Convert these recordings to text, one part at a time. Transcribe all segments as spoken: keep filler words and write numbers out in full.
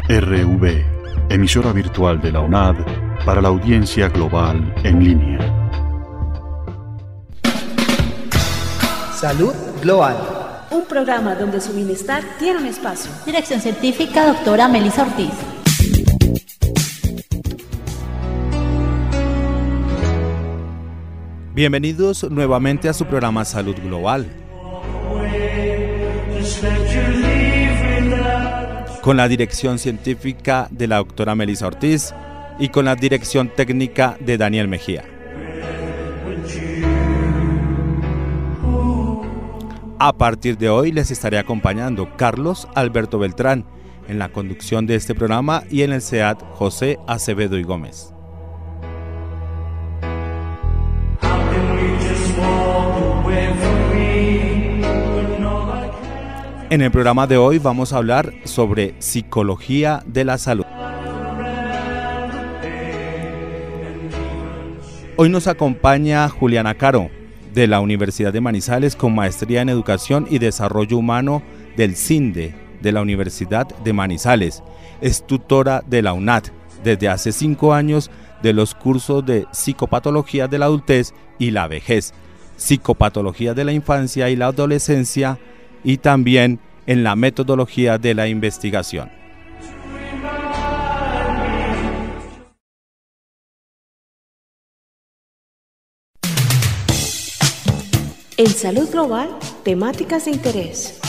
R V, emisora virtual de la U N A D para la audiencia global en línea. Salud Global. Un programa donde su bienestar tiene un espacio. Dirección científica, doctora Melissa Ortiz. Bienvenidos nuevamente a su programa Salud Global, con la dirección científica de la doctora Melissa Ortiz y con la dirección técnica de Daniel Mejía. A partir de hoy les estaré acompañando Carlos Alberto Beltrán en la conducción de este programa y en el C E A T José Acevedo y Gómez. En el programa de hoy vamos a hablar sobre psicología de la salud. Hoy nos acompaña Juliana Caro, de la Universidad de Manizales, con maestría en Educación y Desarrollo Humano del CINDE, de la Universidad de Manizales. Es tutora de la U N A D desde hace cinco años de los cursos de Psicopatología de la Adultez y la Vejez, Psicopatología de la Infancia y la Adolescencia, y también en la metodología de la investigación. En Salud Global, temáticas de interés.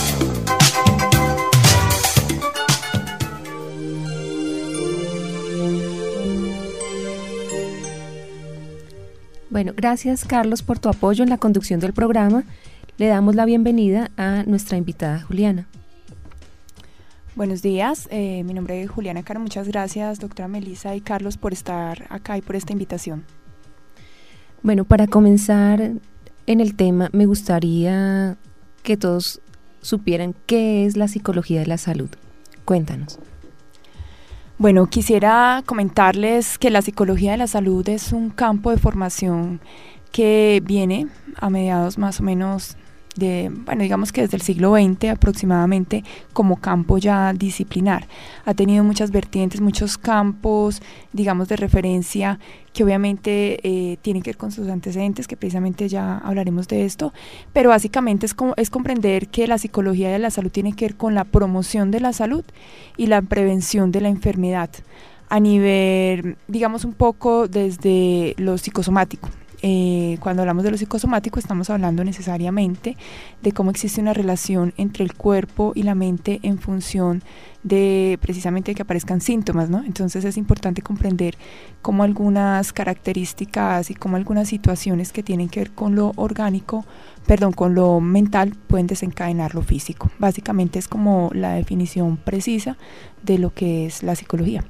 Bueno, gracias Carlos por tu apoyo en la conducción del programa. Le damos la bienvenida a nuestra invitada Juliana. Buenos días, eh, mi nombre es Juliana Caro. Muchas gracias, doctora Melissa y Carlos, por estar acá y por esta invitación. Bueno, para comenzar en el tema, me gustaría que todos supieran qué es la psicología de la salud. Cuéntanos. Bueno, quisiera comentarles que la psicología de la salud es un campo de formación que viene a mediados más o menos de, bueno, digamos que desde el siglo veinte aproximadamente, como campo ya disciplinar. Ha tenido muchas vertientes, muchos campos, digamos, de referencia que obviamente eh, tienen que ver con sus antecedentes, que precisamente ya hablaremos de esto, pero básicamente es, como, es comprender que la psicología de la salud tiene que ver con la promoción de la salud y la prevención de la enfermedad a nivel, digamos, un poco desde lo psicosomático. Eh, cuando hablamos de lo psicosomático estamos hablando necesariamente de cómo existe una relación entre el cuerpo y la mente en función de precisamente que aparezcan síntomas, ¿no? Entonces es importante comprender cómo algunas características y cómo algunas situaciones que tienen que ver con lo orgánico, perdón, con lo mental pueden desencadenar lo físico. Básicamente es como la definición precisa de lo que es la psicología.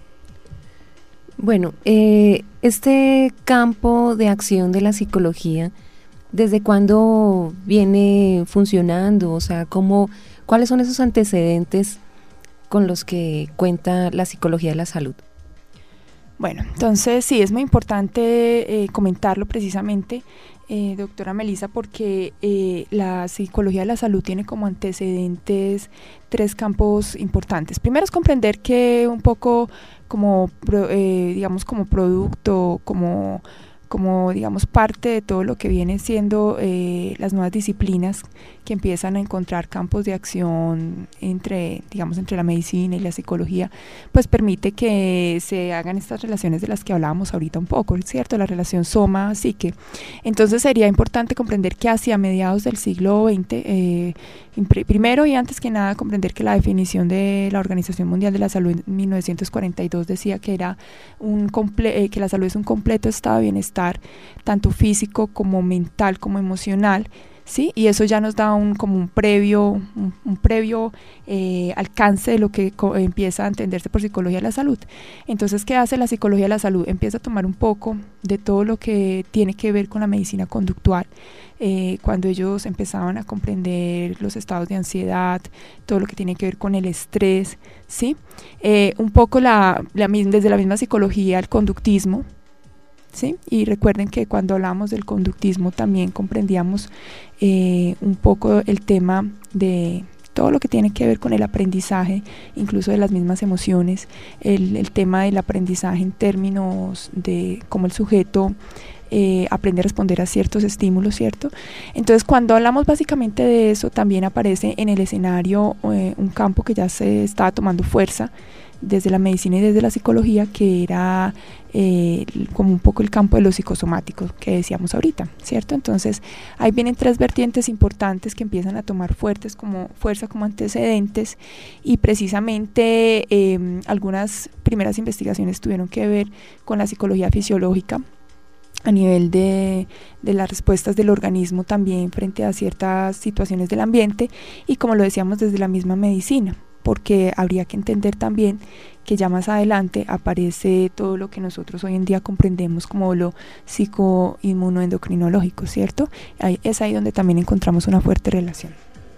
Bueno, eh, este campo de acción de la psicología, ¿desde cuándo viene funcionando? O sea, ¿cómo, ¿cuáles son esos antecedentes con los que cuenta la psicología de la salud? Bueno, entonces sí, es muy importante eh, comentarlo precisamente, eh, doctora Melissa, porque eh, la psicología de la salud tiene como antecedentes tres campos importantes. Primero es comprender que un poco como, eh, digamos, como producto, como, como, digamos, parte de todo lo que vienen siendo eh, las nuevas disciplinas que empiezan a encontrar campos de acción entre, digamos, entre la medicina y la psicología, pues permite que se hagan estas relaciones de las que hablábamos ahorita un poco, ¿cierto? La relación soma-psique. Entonces sería importante comprender que hacia mediados del siglo veinte, eh, primero y antes que nada comprender que la definición de la Organización Mundial de la Salud en mil novecientos cuarenta y dos decía que, era un comple- eh, que la salud es un completo estado de bienestar, tanto físico como mental como emocional, ¿sí? Y eso ya nos da un, como un previo, un, un previo eh, alcance de lo que co- empieza a entenderse por psicología de la salud. Entonces, ¿qué hace la psicología de la salud? Empieza a tomar un poco de todo lo que tiene que ver con la medicina conductual, eh, cuando ellos empezaban a comprender los estados de ansiedad, todo lo que tiene que ver con el estrés, ¿sí? Eh, un poco la, la, desde la misma psicología, el conductismo, ¿sí? Y recuerden que cuando hablamos del conductismo también comprendíamos eh, un poco el tema de todo lo que tiene que ver con el aprendizaje, incluso de las mismas emociones, el, el tema del aprendizaje en términos de cómo el sujeto eh, aprende a responder a ciertos estímulos, ¿cierto? Entonces, cuando hablamos básicamente de eso, también aparece en el escenario eh, un campo que ya se estaba tomando fuerza desde la medicina y desde la psicología, que era eh, como un poco el campo de lo psicosomático que decíamos ahorita, ¿cierto? Entonces ahí vienen tres vertientes importantes que empiezan a tomar fuertes como, fuerza como antecedentes, y precisamente eh, algunas primeras investigaciones tuvieron que ver con la psicología fisiológica a nivel de, de las respuestas del organismo también frente a ciertas situaciones del ambiente, y como lo decíamos, desde la misma medicina, porque habría que entender también que ya más adelante aparece todo lo que nosotros hoy en día comprendemos como lo psicoinmunoendocrinológico, ¿cierto? Ahí, es ahí donde también encontramos una fuerte relación.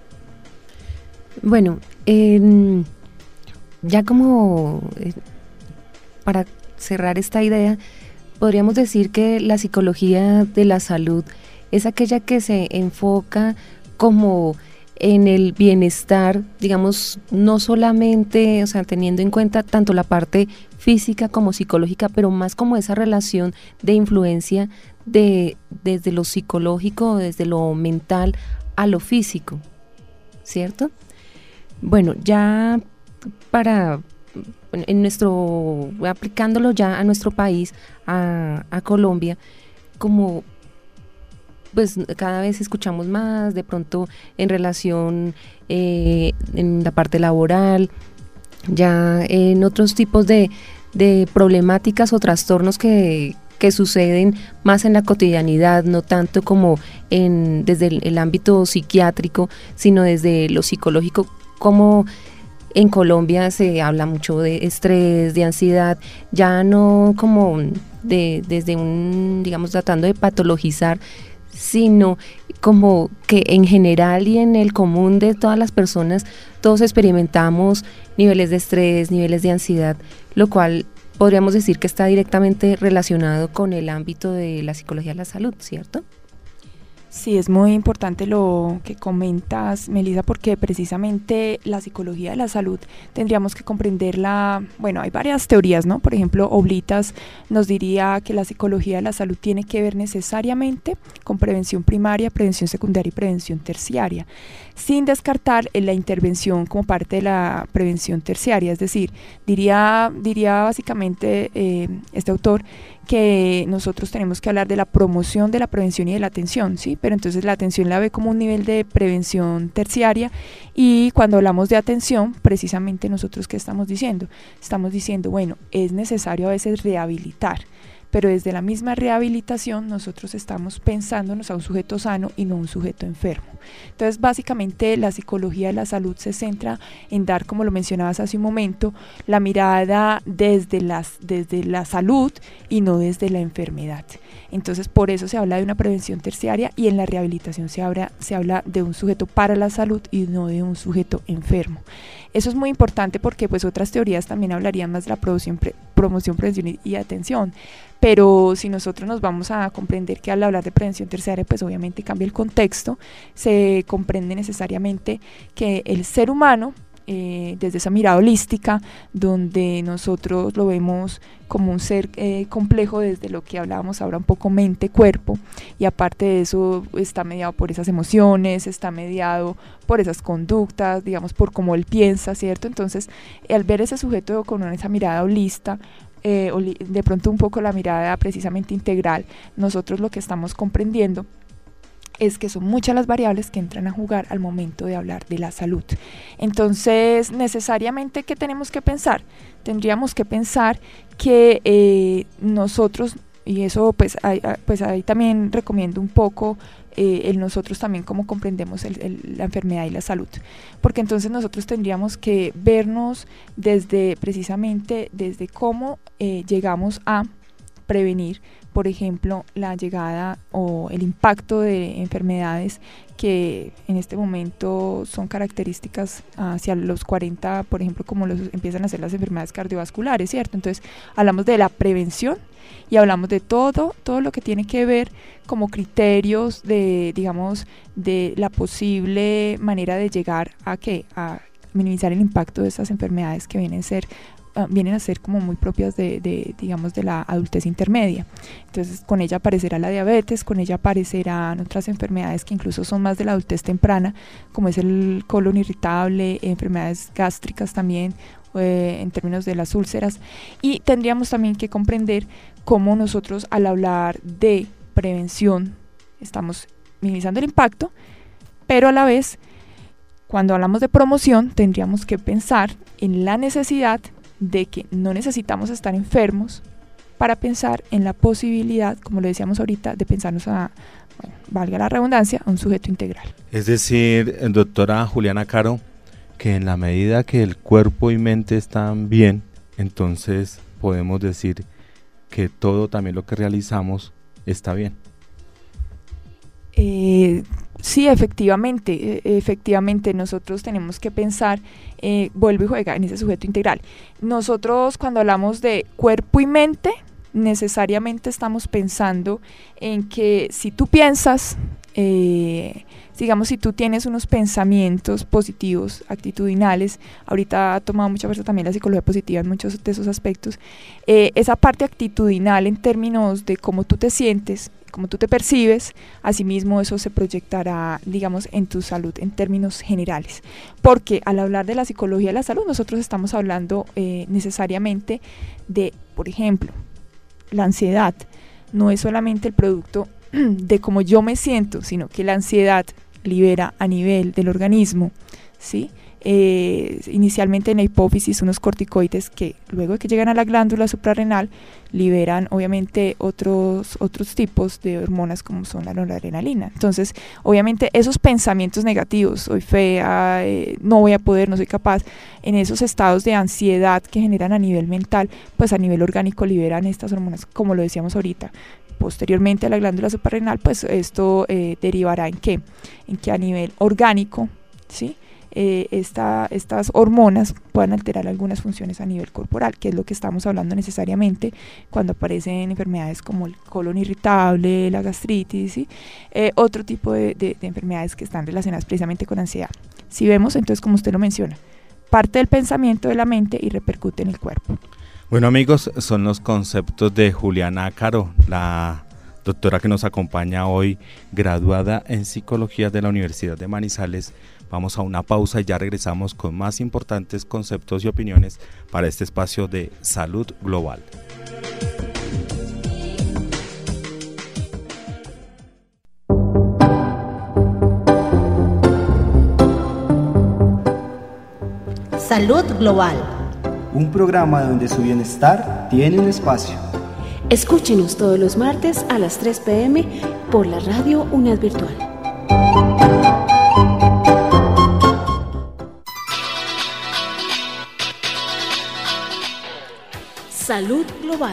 Bueno, eh, ya como eh, para cerrar esta idea, podríamos decir que la psicología de la salud es aquella que se enfoca como en el bienestar, digamos, no solamente, o sea, teniendo en cuenta tanto la parte física como psicológica, pero más como esa relación de influencia de desde lo psicológico, desde lo mental a lo físico, ¿cierto? Bueno, ya para, en nuestro, aplicándolo ya a nuestro país, a, a Colombia, como pues cada vez escuchamos más, de pronto en relación eh, en la parte laboral, ya en otros tipos de, de problemáticas o trastornos que, que suceden más en la cotidianidad, no tanto como en, desde el, el ámbito psiquiátrico, sino desde lo psicológico, como en Colombia se habla mucho de estrés, de ansiedad, ya no como de, desde un, digamos, tratando de patologizar, sino como que en general y en el común de todas las personas, todos experimentamos niveles de estrés, niveles de ansiedad, lo cual podríamos decir que está directamente relacionado con el ámbito de la psicología de la salud, ¿cierto? Sí, es muy importante lo que comentas, Melissa, porque precisamente la psicología de la salud tendríamos que comprenderla. Bueno, hay varias teorías, ¿no? Por ejemplo, Oblitas nos diría que la psicología de la salud tiene que ver necesariamente con prevención primaria, prevención secundaria y prevención terciaria, sin descartar la intervención como parte de la prevención terciaria. Es decir, diría, diría básicamente eh, este autor que nosotros tenemos que hablar de la promoción de la prevención y de la atención, ¿sí? Pero entonces la atención la ve como un nivel de prevención terciaria, y cuando hablamos de atención, precisamente nosotros, ¿qué estamos diciendo? Estamos diciendo, bueno, es necesario a veces rehabilitar, pero desde la misma rehabilitación nosotros estamos pensándonos a un sujeto sano y no un sujeto enfermo. Entonces, básicamente la psicología de la salud se centra en dar, como lo mencionabas hace un momento, la mirada desde, las, desde la salud y no desde la enfermedad. Entonces, por eso se habla de una prevención terciaria, y en la rehabilitación se habla, se habla de un sujeto para la salud y no de un sujeto enfermo. Eso es muy importante porque pues otras teorías también hablarían más de la promoción, pre, promoción prevención y, y atención, pero si nosotros nos vamos a comprender que al hablar de prevención terciaria, pues obviamente cambia el contexto, se comprende necesariamente que el ser humano, Eh, desde esa mirada holística, donde nosotros lo vemos como un ser eh, complejo, desde lo que hablábamos ahora un poco mente-cuerpo, y aparte de eso está mediado por esas emociones, está mediado por esas conductas, digamos, por cómo él piensa, ¿cierto? Entonces, al ver ese sujeto con esa mirada holista, eh, de pronto un poco la mirada precisamente integral, nosotros lo que estamos comprendiendo es que son muchas las variables que entran a jugar al momento de hablar de la salud. Entonces, necesariamente, ¿qué tenemos que pensar? Tendríamos que pensar que eh, nosotros, y eso pues ahí, pues ahí también recomiendo un poco eh, el nosotros también cómo comprendemos el, el, la enfermedad y la salud, porque entonces nosotros tendríamos que vernos desde precisamente desde cómo eh, llegamos a prevenir. por ejemplo, la llegada o el impacto de enfermedades que en este momento son características hacia los cuarenta, por ejemplo, como los empiezan a ser las enfermedades cardiovasculares, ¿cierto? Entonces, hablamos de la prevención y hablamos de todo, todo lo que tiene que ver como criterios de, digamos, de la posible manera de llegar a ¿qué? A minimizar el impacto de estas enfermedades que vienen a ser uh, vienen a ser como muy propias de, de, digamos, de la adultez intermedia. Entonces, con ella aparecerá la diabetes, con ella aparecerán otras enfermedades que incluso son más de la adultez temprana, como es el colon irritable, enfermedades gástricas también, eh, en términos de las úlceras, y tendríamos también que comprender cómo nosotros, al hablar de prevención, estamos minimizando el impacto, pero a la vez, cuando hablamos de promoción, tendríamos que pensar en la necesidad de que no necesitamos estar enfermos para pensar en la posibilidad, como lo decíamos ahorita, de pensarnos a, bueno, valga la redundancia, a un sujeto integral. Es decir, doctora Juliana Caro, que en la medida que el cuerpo y mente están bien, entonces podemos decir que todo también lo que realizamos está bien. Eh, sí, efectivamente, efectivamente nosotros tenemos que pensar, eh, vuelve y juega en ese sujeto integral. Nosotros cuando hablamos de cuerpo y mente, necesariamente estamos pensando en que si tú piensas, eh, digamos, si tú tienes unos pensamientos positivos, actitudinales, ahorita ha tomado mucha fuerza también la psicología positiva en muchos de esos aspectos, eh, esa parte actitudinal en términos de cómo tú te sientes, cómo tú te percibes, asimismo eso se proyectará, digamos, en tu salud en términos generales. Porque al hablar de la psicología de la salud, nosotros estamos hablando eh, necesariamente de, por ejemplo, la ansiedad. No es solamente el producto de cómo yo me siento, sino que la ansiedad libera a nivel del organismo, ¿sí? Eh, inicialmente en la hipófisis unos corticoides que luego de que llegan a la glándula suprarrenal liberan obviamente otros, otros tipos de hormonas como son la noradrenalina. Entonces obviamente esos pensamientos negativos, soy fea, eh, no voy a poder, no soy capaz, en esos estados de ansiedad que generan a nivel mental, pues a nivel orgánico liberan estas hormonas, como lo decíamos ahorita. Posteriormente a la glándula suprarrenal, pues esto eh, derivará en qué, en que a nivel orgánico, ¿sí? Eh, esta, estas hormonas puedan alterar algunas funciones a nivel corporal, que es lo que estamos hablando necesariamente cuando aparecen enfermedades como el colon irritable, la gastritis, ¿sí? eh, otro tipo de, de, de enfermedades que están relacionadas precisamente con ansiedad. Si vemos, entonces, como usted lo menciona, parte del pensamiento de la mente y repercute en el cuerpo. Bueno, amigos, son los conceptos de Juliana Caro, la doctora que nos acompaña hoy, graduada en Psicología de la Universidad de Manizales. Vamos a una pausa y ya regresamos con más importantes conceptos y opiniones para este espacio de salud global. Salud Global. Un programa donde su bienestar tiene un espacio. Escúchenos todos los martes a las tres pe eme por la radio UNED Virtual. Salud Global.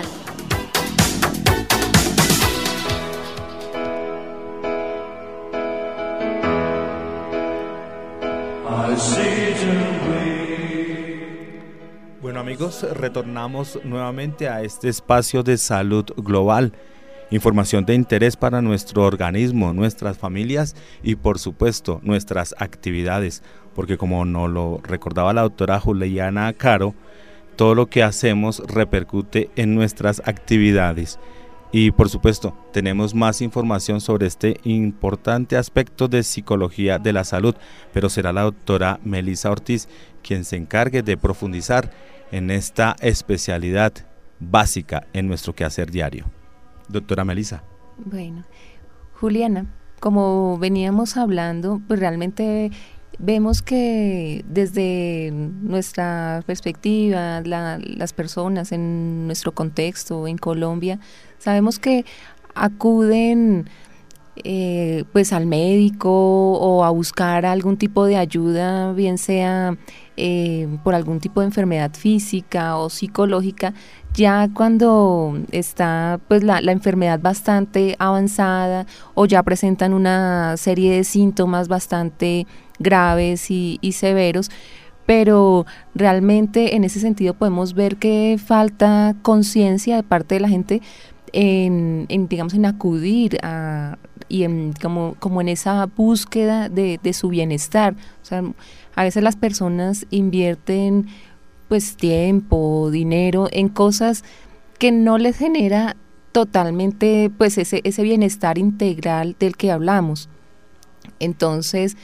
Bueno, amigos, retornamos nuevamente a este espacio de salud global. Información de interés para nuestro organismo, nuestras familias y por supuesto nuestras actividades, porque como nos lo recordaba la doctora Juliana Caro, todo lo que hacemos repercute en nuestras actividades. Y por supuesto, tenemos más información sobre este importante aspecto de psicología de la salud, pero será la doctora Melissa Ortiz quien se encargue de profundizar en esta especialidad básica en nuestro quehacer diario. Doctora Melissa. Bueno, Juliana, como veníamos hablando, pues realmente vemos que desde nuestra perspectiva, la, las personas en nuestro contexto, en Colombia, sabemos que acuden eh, pues al médico o a buscar algún tipo de ayuda, bien sea eh, por algún tipo de enfermedad física o psicológica, ya cuando está pues la, la enfermedad bastante avanzada o ya presentan una serie de síntomas bastante graves y, y severos, pero realmente en ese sentido podemos ver que falta conciencia de parte de la gente en, en digamos en acudir a, y en, como, como en esa búsqueda de, de su bienestar. O sea, a veces las personas invierten pues tiempo, dinero en cosas que no les genera totalmente pues ese, ese bienestar integral del que hablamos. Entonces,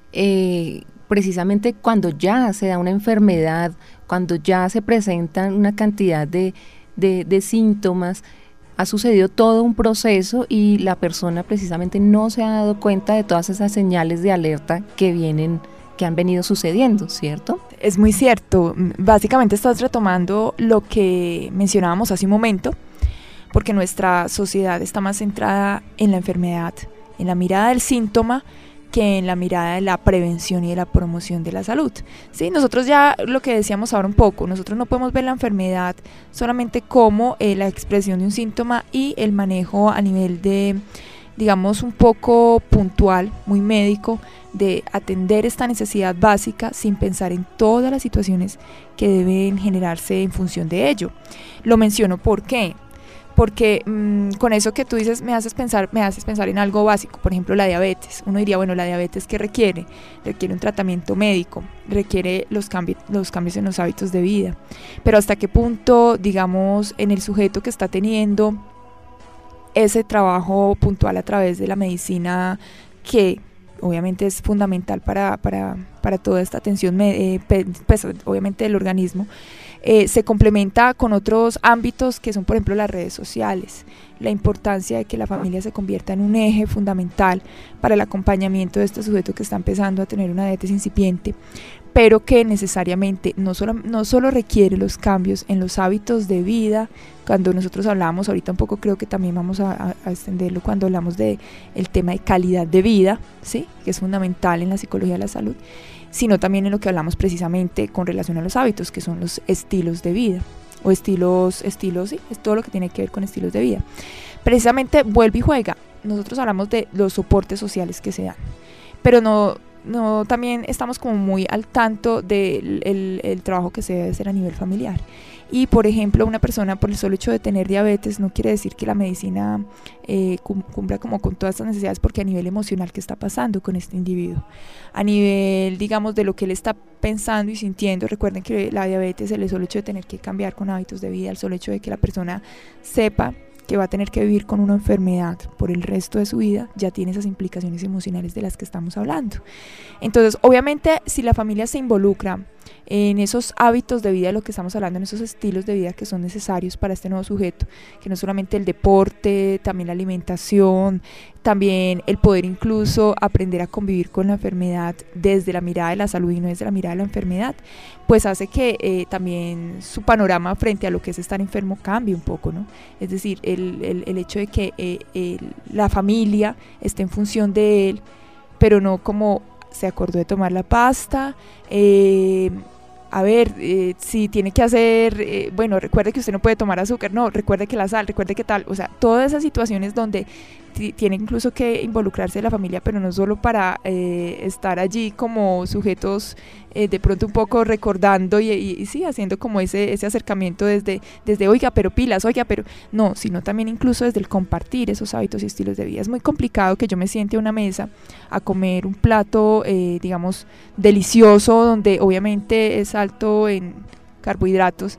eh, precisamente cuando ya se da una enfermedad, cuando ya se presentan una cantidad de, de, de síntomas, ha sucedido todo un proceso y la persona precisamente no se ha dado cuenta de todas esas señales de alerta que vienen, que han venido sucediendo, ¿cierto? Es muy cierto. Básicamente estás retomando lo que mencionábamos hace un momento, porque nuestra sociedad está más centrada en la enfermedad, en la mirada del síntoma, que en la mirada de la prevención y de la promoción de la salud. Sí, nosotros ya lo que decíamos ahora un poco, nosotros no podemos ver la enfermedad solamente como eh, la expresión de un síntoma y el manejo a nivel de, digamos, un poco puntual, muy médico, de atender esta necesidad básica sin pensar en todas las situaciones que deben generarse en función de ello. Lo menciono ¿por qué? Porque mmm, con eso que tú dices me haces pensar me haces pensar en algo básico, por ejemplo la diabetes. Uno diría, bueno, la diabetes ¿qué requiere? Requiere un tratamiento médico, requiere los, cambi- los cambios en los hábitos de vida, pero hasta qué punto, digamos, en el sujeto que está teniendo ese trabajo puntual a través de la medicina, que obviamente es fundamental para, para, para toda esta atención, eh, pues obviamente del organismo, Eh, se complementa con otros ámbitos que son, por ejemplo, las redes sociales, la importancia de que la familia se convierta en un eje fundamental para el acompañamiento de este sujeto que está empezando a tener una diabetes incipiente, pero que necesariamente no solo, no solo requiere los cambios en los hábitos de vida. Cuando nosotros hablamos ahorita un poco, creo que también vamos a, a, a extenderlo cuando hablamos de el tema de calidad de vida, ¿sí?, que es fundamental en la psicología de la salud, sino también en lo que hablamos precisamente con relación a los hábitos, que son los estilos de vida, o estilos, estilos, sí, es todo lo que tiene que ver con estilos de vida. Precisamente vuelve y juega, nosotros hablamos de los soportes sociales que se dan, pero no, no también estamos como muy al tanto del el, el trabajo que se debe hacer a nivel familiar. Y por ejemplo, una persona por el solo hecho de tener diabetes no quiere decir que la medicina eh, cumpla como con todas estas necesidades, porque a nivel emocional, ¿qué está pasando con este individuo? A nivel, digamos, de lo que él está pensando y sintiendo. Recuerden que la diabetes, el solo hecho de tener que cambiar con hábitos de vida, el solo hecho de que la persona sepa que va a tener que vivir con una enfermedad por el resto de su vida, ya tiene esas implicaciones emocionales de las que estamos hablando. Entonces, obviamente, si la familia se involucra en esos hábitos de vida de lo que estamos hablando, en esos estilos de vida que son necesarios para este nuevo sujeto, que no solamente el deporte, también la alimentación, también el poder incluso aprender a convivir con la enfermedad desde la mirada de la salud y no desde la mirada de la enfermedad, pues hace que eh, también su panorama frente a lo que es estar enfermo cambie un poco, ¿no? Es decir, el, el, el hecho de que eh, el, la familia esté en función de él, pero no como se acordó de tomar la pasta, eh, a ver, eh, si tiene que hacer, eh, bueno, recuerde que usted no puede tomar azúcar, no, recuerde que la sal, recuerde que tal, o sea, todas esas situaciones donde t- tiene incluso que involucrarse la familia, pero no solo para eh, estar allí como sujetos eh, de pronto un poco recordando y, y, y sí, haciendo como ese, ese acercamiento desde, desde, oiga, pero pilas, oiga, pero no, sino también incluso desde el compartir esos hábitos y estilos de vida. Es muy complicado que yo me siente a una mesa a comer un plato, eh, digamos, delicioso, donde obviamente es alto en carbohidratos,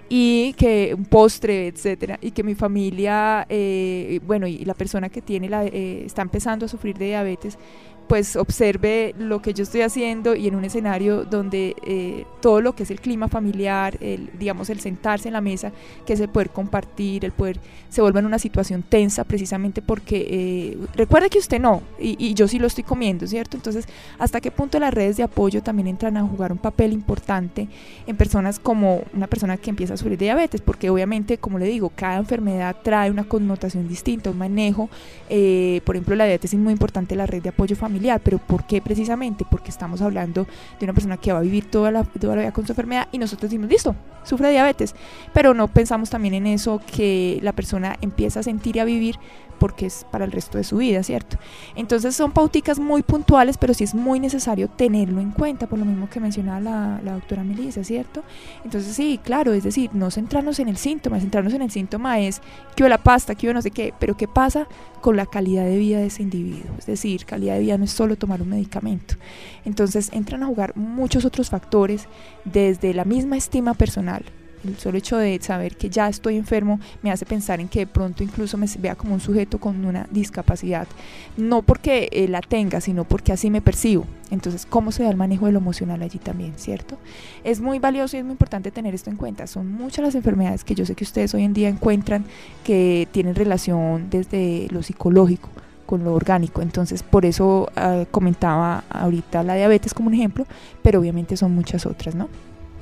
y que un postre, etcétera, y que mi familia, eh, bueno, y la persona que tiene la, eh, está empezando a sufrir de diabetes, pues observe lo que yo estoy haciendo y en un escenario donde eh, todo lo que es el clima familiar, el, digamos el sentarse en la mesa, que es el poder compartir, el poder, se vuelve en una situación tensa precisamente porque eh, recuerde que usted no, y, y yo sí lo estoy comiendo, ¿cierto? Entonces, ¿hasta qué punto las redes de apoyo también entran a jugar un papel importante en personas como una persona que empieza a sufrir de diabetes? Porque obviamente, como le digo, cada enfermedad trae una connotación distinta, un manejo, eh, por ejemplo la diabetes es muy importante, la red de apoyo familiar. Pero ¿por qué precisamente? Porque estamos hablando de una persona que va a vivir toda la, toda la vida con su enfermedad y nosotros decimos, listo, sufre de diabetes, pero no pensamos también en eso, que la persona empieza a sentir y a vivir porque es para el resto de su vida, ¿cierto? Entonces son pauticas muy puntuales, pero sí es muy necesario tenerlo en cuenta, por lo mismo que mencionaba la, la doctora Melissa, ¿cierto? Entonces sí, claro, es decir, no centrarnos en el síntoma, centrarnos en el síntoma es que hubo la pasta, que hubo no sé qué, pero ¿qué pasa con la calidad de vida de ese individuo? Es decir, calidad de vida no es solo tomar un medicamento. Entonces entran a jugar muchos otros factores, desde la misma estima personal. El solo hecho de saber que ya estoy enfermo me hace pensar en que de pronto incluso me vea como un sujeto con una discapacidad, no porque eh, la tenga, sino porque así me percibo. Entonces, ¿cómo se da el manejo de lo emocional allí también, cierto? Es muy valioso y es muy importante tener esto en cuenta. Son muchas las enfermedades que yo sé que ustedes hoy en día encuentran que tienen relación desde lo psicológico con lo orgánico, entonces por eso eh, comentaba ahorita la diabetes como un ejemplo, pero obviamente son muchas otras, ¿no?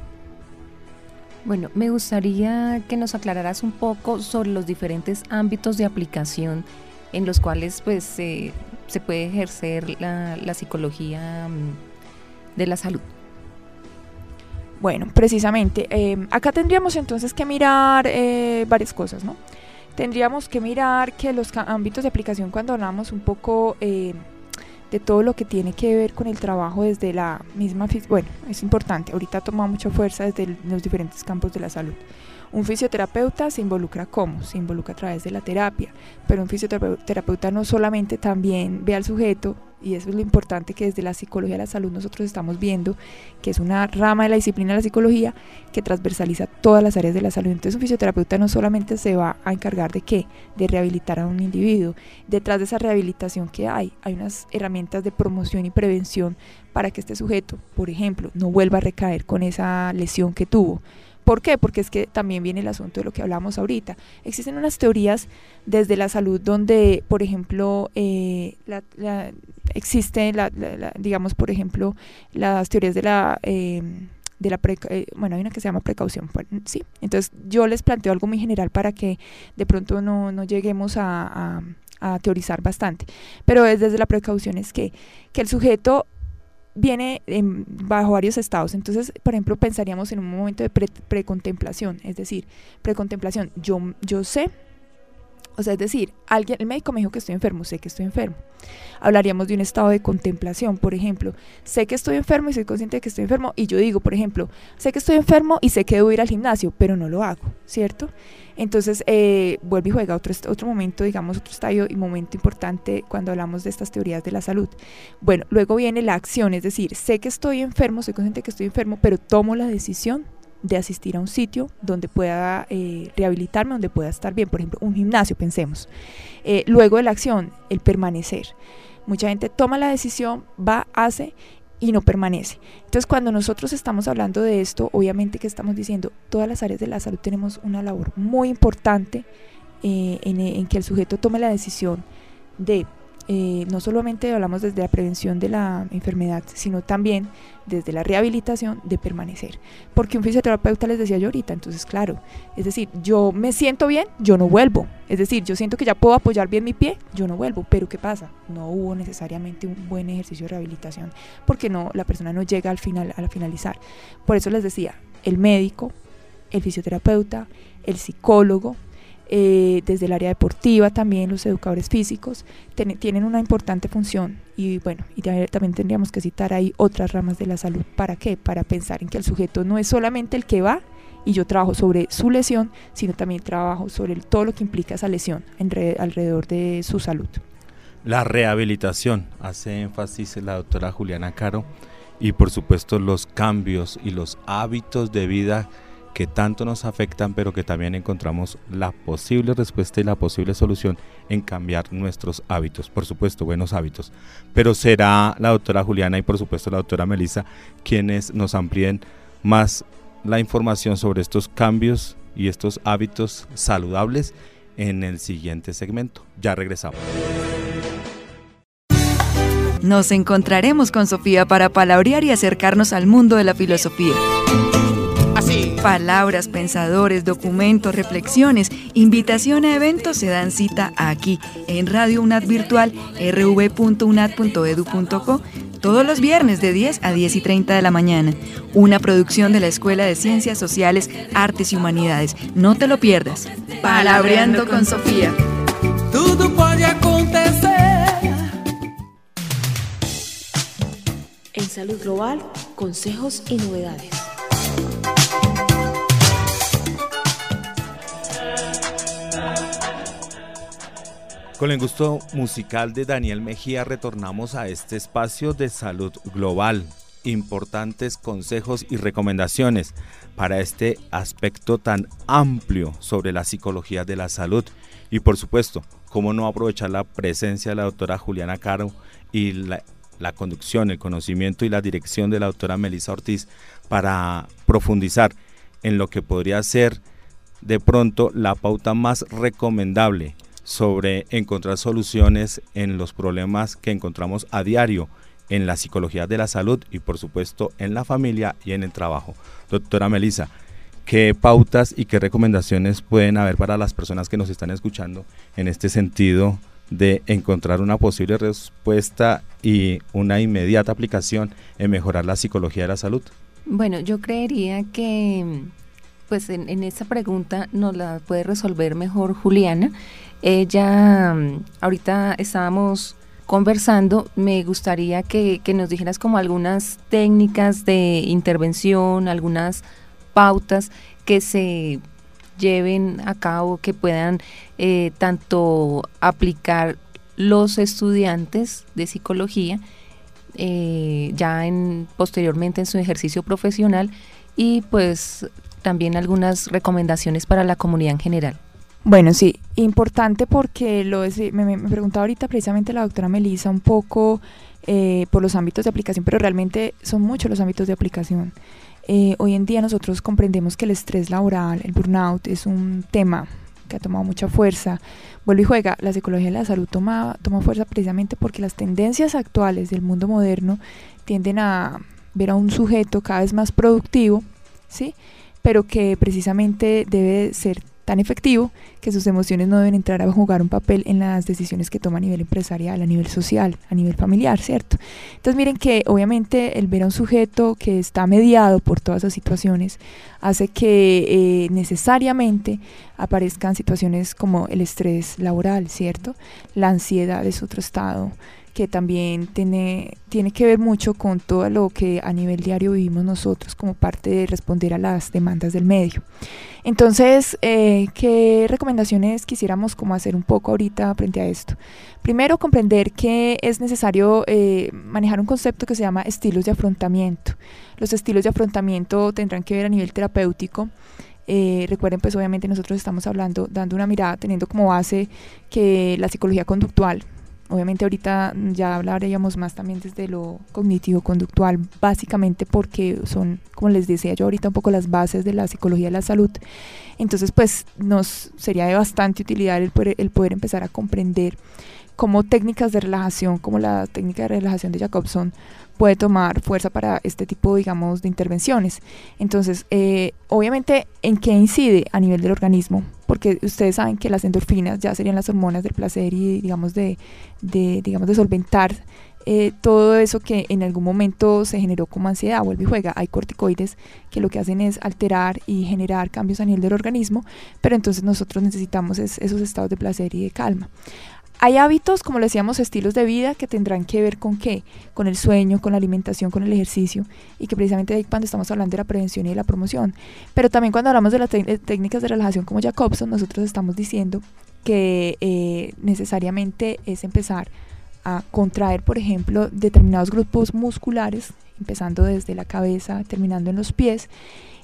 Bueno, me gustaría que nos aclararas un poco sobre los diferentes ámbitos de aplicación en los cuales pues eh, se puede ejercer la, la psicología um, de la salud. Bueno, precisamente, eh, acá tendríamos entonces que mirar eh, varias cosas, ¿no? Tendríamos que mirar que los ámbitos de aplicación, cuando hablamos un poco eh, de todo lo que tiene que ver con el trabajo desde la misma, bueno, es importante, ahorita toma mucha fuerza desde el, los diferentes campos de la salud. Un fisioterapeuta se involucra ¿cómo? Se involucra a través de la terapia, pero un fisioterapeuta no solamente también ve al sujeto, y eso es lo importante, que desde la psicología de la salud nosotros estamos viendo que es una rama de la disciplina de la psicología que transversaliza todas las áreas de la salud. Entonces un fisioterapeuta no solamente se va a encargar de qué, de rehabilitar a un individuo. Detrás de esa rehabilitación que hay, hay unas herramientas de promoción y prevención para que este sujeto, por ejemplo, no vuelva a recaer con esa lesión que tuvo. ¿Por qué? Porque es que también viene el asunto de lo que hablamos ahorita. Existen unas teorías desde la salud donde, por ejemplo, eh, la, la, existe, la, la, la, digamos, por ejemplo, las teorías de la... Eh, de la pre, eh, bueno, hay una que se llama precaución, sí. Entonces yo les planteo algo muy general para que de pronto no, no lleguemos a, a, a teorizar bastante. Pero es desde la precaución es que, que el sujeto viene en, bajo varios estados. Entonces, por ejemplo, pensaríamos en un momento de pre, precontemplación, es decir, precontemplación, yo, yo sé, o sea, es decir, alguien, el médico me dijo que estoy enfermo, sé que estoy enfermo. Hablaríamos de un estado de contemplación, por ejemplo, sé que estoy enfermo y soy consciente de que estoy enfermo, y yo digo, por ejemplo, sé que estoy enfermo y sé que debo ir al gimnasio, pero no lo hago, ¿cierto? Entonces, eh, vuelve y juega otro, otro momento, digamos, otro estadio y momento importante cuando hablamos de estas teorías de la salud. Bueno, luego viene la acción, es decir, sé que estoy enfermo, soy consciente de que estoy enfermo, pero tomo la decisión de asistir a un sitio donde pueda eh, rehabilitarme, donde pueda estar bien, por ejemplo, un gimnasio, pensemos. Eh, luego de la acción, el permanecer. Mucha gente toma la decisión, va, hace y no permanece. Entonces, cuando nosotros estamos hablando de esto, obviamente que estamos diciendo, todas las áreas de la salud tenemos una labor muy importante eh, en, en que el sujeto tome la decisión de, eh, no solamente hablamos desde la prevención de la enfermedad, sino también desde la rehabilitación de permanecer. Porque un fisioterapeuta, les decía yo ahorita, entonces claro, es decir, yo me siento bien, yo no vuelvo. Es decir, yo siento que ya puedo apoyar bien mi pie, yo no vuelvo. Pero ¿qué pasa? No hubo necesariamente un buen ejercicio de rehabilitación, porque no, la persona no llega al final, al finalizar. Por eso les decía, el médico, el fisioterapeuta, el psicólogo, Eh, desde el área deportiva también los educadores físicos ten, tienen una importante función, y bueno, y también tendríamos que citar ahí otras ramas de la salud. ¿Para qué? Para pensar en que el sujeto no es solamente el que va y yo trabajo sobre su lesión, sino también trabajo sobre el, todo lo que implica esa lesión en re, alrededor de su salud. La rehabilitación, hace énfasis la doctora Juliana Caro, y por supuesto los cambios y los hábitos de vida que tanto nos afectan, pero que también encontramos la posible respuesta y la posible solución en cambiar nuestros hábitos, por supuesto, buenos hábitos. Pero será la doctora Juliana y por supuesto la doctora Melissa quienes nos amplíen más la información sobre estos cambios y estos hábitos saludables en el siguiente segmento. Ya regresamos. Nos encontraremos con Sofía para palabrear y acercarnos al mundo de la filosofía. Así. Palabras, pensadores, documentos, reflexiones, invitación a eventos se dan cita aquí, en Radio UNAD Virtual, erre ve punto unad punto edu punto co, todos los viernes de diez a diez y treinta de la mañana. Una producción de la Escuela de Ciencias Sociales, Artes y Humanidades. No te lo pierdas. Palabreando con Sofía. Todo puede acontecer. En Salud Global, consejos y novedades. Con el gusto musical de Daniel Mejía retornamos a este espacio de Salud Global. Importantes consejos y recomendaciones para este aspecto tan amplio sobre la psicología de la salud. Y por supuesto, cómo no aprovechar la presencia de la doctora Juliana Caro y la, la conducción, el conocimiento y la dirección de la doctora Melissa Ortiz para profundizar en lo que podría ser de pronto la pauta más recomendable sobre encontrar soluciones en los problemas que encontramos a diario en la psicología de la salud y por supuesto en la familia y en el trabajo. Doctora Melissa, ¿qué pautas y qué recomendaciones pueden haber para las personas que nos están escuchando en este sentido de encontrar una posible respuesta y una inmediata aplicación en mejorar la psicología de la salud? Bueno, yo creería que pues en, en esta pregunta nos la puede resolver mejor Juliana. Ella, ahorita estábamos conversando, me gustaría que, que nos dijeras como algunas técnicas de intervención, algunas pautas que se lleven a cabo, que puedan eh, tanto aplicar los estudiantes de psicología eh, ya en posteriormente en su ejercicio profesional y pues también algunas recomendaciones para la comunidad en general. Bueno, sí, importante porque lo es, me, me preguntaba ahorita precisamente la doctora Melissa un poco eh, por los ámbitos de aplicación, pero realmente son muchos los ámbitos de aplicación. Eh, hoy en día nosotros comprendemos que el estrés laboral, el burnout, es un tema que ha tomado mucha fuerza. Vuelve y juega, la psicología de la salud toma, toma fuerza precisamente porque las tendencias actuales del mundo moderno tienden a ver a un sujeto cada vez más productivo, ¿sí? Pero que precisamente debe ser tan efectivo que sus emociones no deben entrar a jugar un papel en las decisiones que toma a nivel empresarial, a nivel social, a nivel familiar, ¿cierto? Entonces miren que obviamente el ver a un sujeto que está mediado por todas esas situaciones hace que eh, necesariamente aparezcan situaciones como el estrés laboral, ¿cierto? La ansiedad es otro estado que también tiene, tiene que ver mucho con todo lo que a nivel diario vivimos nosotros como parte de responder a las demandas del medio. Entonces, eh, ¿qué recomendaciones quisiéramos como hacer un poco ahorita frente a esto? Primero, comprender que es necesario eh, manejar un concepto que se llama estilos de afrontamiento. Los estilos de afrontamiento tendrán que ver a nivel terapéutico. Eh, recuerden, pues obviamente nosotros estamos hablando, dando una mirada, teniendo como base que la psicología conductual. Obviamente ahorita ya hablaríamos más también desde lo cognitivo-conductual, básicamente porque son, como les decía yo ahorita, un poco las bases de la psicología de la salud. Entonces, pues nos sería de bastante utilidad el poder, el poder empezar a comprender cómo técnicas de relajación, como la técnica de relajación de Jacobson, puede tomar fuerza para este tipo, digamos, de intervenciones. Entonces, eh, obviamente, ¿en qué incide a nivel del organismo? Porque ustedes saben que las endorfinas ya serían las hormonas del placer y, digamos, de, de, digamos, de solventar eh, todo eso que en algún momento se generó como ansiedad. Vuelve y juega. Hay corticoides que lo que hacen es alterar y generar cambios a nivel del organismo, pero entonces nosotros necesitamos es, esos estados de placer y de calma. Hay hábitos, como le decíamos, estilos de vida que tendrán que ver con qué, con el sueño, con la alimentación, con el ejercicio, y que precisamente ahí cuando estamos hablando de la prevención y de la promoción. Pero también cuando hablamos de las técnicas de relajación como Jacobson, nosotros estamos diciendo que eh, necesariamente es empezar a contraer, por ejemplo, determinados grupos musculares, empezando desde la cabeza, terminando en los pies,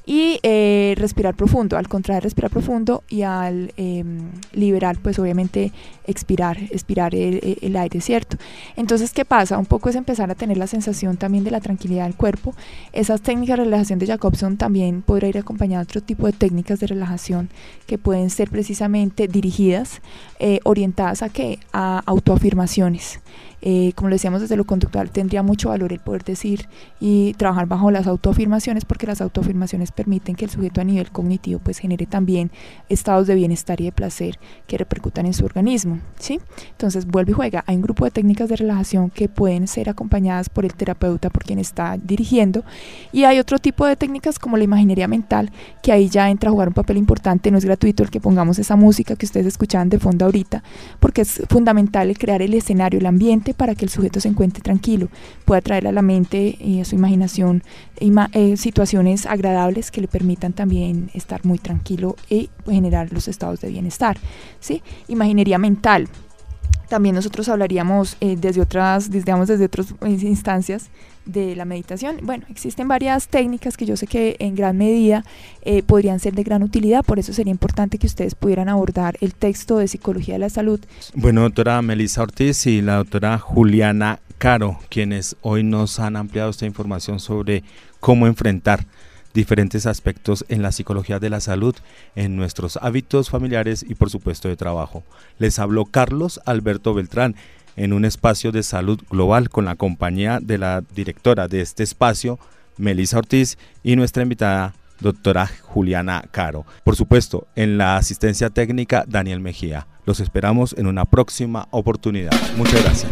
Y eh, respirar profundo, al contraer respirar profundo y al eh, liberar, pues obviamente expirar, expirar el, el aire, ¿cierto? Entonces, ¿qué pasa? Un poco es empezar a tener la sensación también de la tranquilidad del cuerpo. Esas técnicas de relajación de Jacobson también podrá ir acompañada de otro tipo de técnicas de relajación que pueden ser precisamente dirigidas, eh, orientadas a ¿qué? A autoafirmaciones. Eh, como le decíamos, desde lo conductual tendría mucho valor el poder decir y trabajar bajo las autoafirmaciones, porque las autoafirmaciones permiten que el sujeto a nivel cognitivo pues genere también estados de bienestar y de placer que repercutan en su organismo, ¿sí? Entonces vuelve y juega. Hay un grupo de técnicas de relajación que pueden ser acompañadas por el terapeuta, por quien está dirigiendo, y hay otro tipo de técnicas como la imaginería mental, que ahí ya entra a jugar un papel importante. No es gratuito el que pongamos esa música que ustedes escuchaban de fondo ahorita, porque es fundamental el crear el escenario, el ambiente, para que el sujeto se encuentre tranquilo, pueda traer a la mente y a su imaginación ima eh, situaciones agradables que le permitan también estar muy tranquilo y generar los estados de bienestar, ¿sí? Imaginería mental. También nosotros hablaríamos eh, desde otras, digamos, desde otras instancias de la meditación. Bueno, existen varias técnicas que yo sé que en gran medida eh, podrían ser de gran utilidad, por eso sería importante que ustedes pudieran abordar el texto de Psicología de la Salud. Bueno, doctora Melissa Ortiz y la doctora Juliana Caro, quienes hoy nos han ampliado esta información sobre cómo enfrentar diferentes aspectos en la psicología de la salud, en nuestros hábitos familiares y por supuesto de trabajo. Les habló Carlos Alberto Beltrán en un espacio de salud global con la compañía de la directora de este espacio, Melissa Ortiz, y nuestra invitada, doctora Juliana Caro. Por supuesto, en la asistencia técnica, Daniel Mejía. Los esperamos en una próxima oportunidad. Muchas gracias.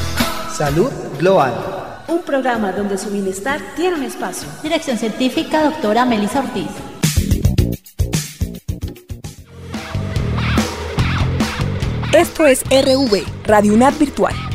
Salud Global. Un programa donde su bienestar tiene un espacio. Dirección científica, doctora Melissa Ortiz. Esto es R V, Radio UNAD Virtual.